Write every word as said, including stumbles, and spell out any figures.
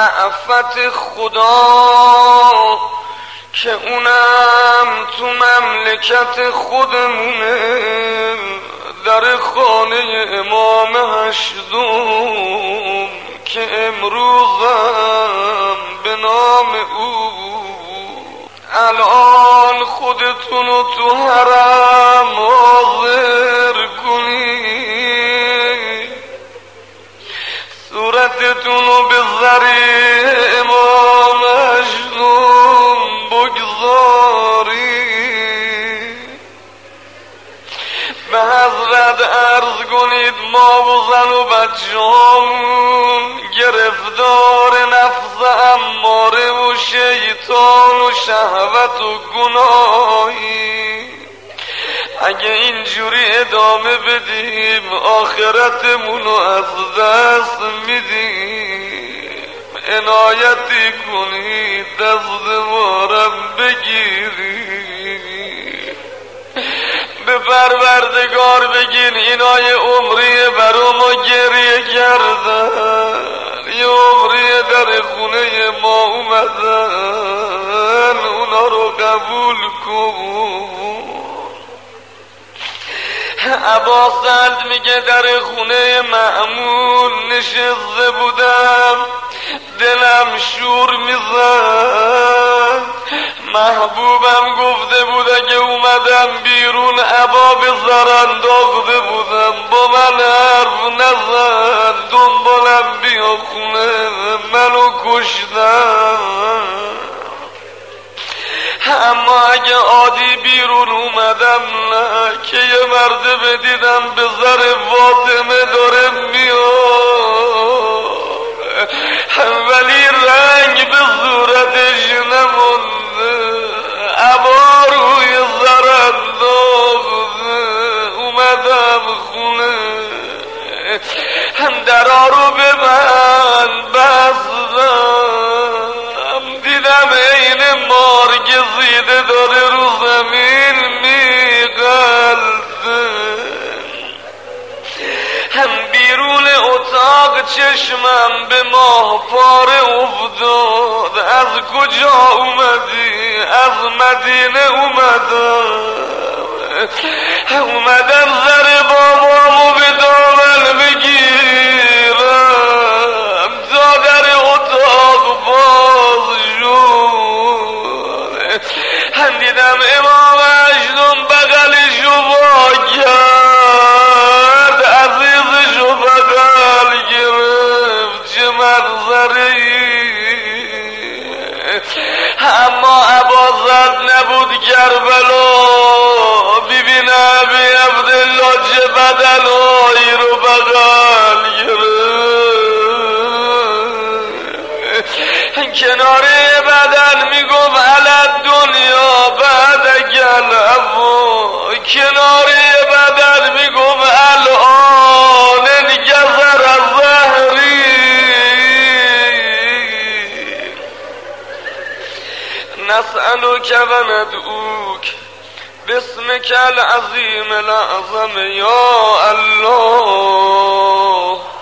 رأفت خدا که اونم تو مملکت خودمونه، در خانه امام هشتم که امروزم به نام او الان خودتونو تو حرم حاضر کنید، صورتتونو به ذریع امام هشتم بگذارید، به حضرت عرض کنید ما و زن و بچه‌هامون گرفتار نفس اماره و شیطان و شهوت و گناهی، اگه اینجوری ادامه بدیم آخرتمونو از دست میدیم، عنایتی کنید دست مارم بگیرید، به پروردگار بگین اینای عمری برا ما گریه کردن، یه عمری در خونه ما اومدن، اونا رو قبول کن. ابا سعد میگه در خونه مأمون نشسته بودم، دلم شور میزد، محبوبم گفته بود اگه اومدم بیرون ابا به زر انداخته بودم، با من حرف نزن، دنبالم بیا خونه منو کشتن. اما اگه عادی بیرون اومدم نه، که یه مرده دیدم به زر فاطمه داره میاد، ولی رنگ به صورتش نمونده، ابا روی زر انداخته، اومدم خونه درا رو به من بستم، دیدم عین مار گزیده داره رو زمین میغلطه، هم بیرون اتاق چشمم به ماه پاره افتاد، از کجا اومدی؟ از مدینه اومدم، اومدم زر بابامو به دامن بگیرم، تا در اتاق باز شد، دیدم امام هشتم بغلشو وا کرد، عزیزشو بغل گرفت، چه منظری. اما ابازد نبود کربلا، ببینه بی عبدالله چه بدنهایی رو بغل گرفت، کناره بدن میگفت علت دنیا بعد گل ابو، کناره بدن میگفت الان انگذر از ظهری، نسألک و ندعوک باسمک العظیم الاعظم یا الله.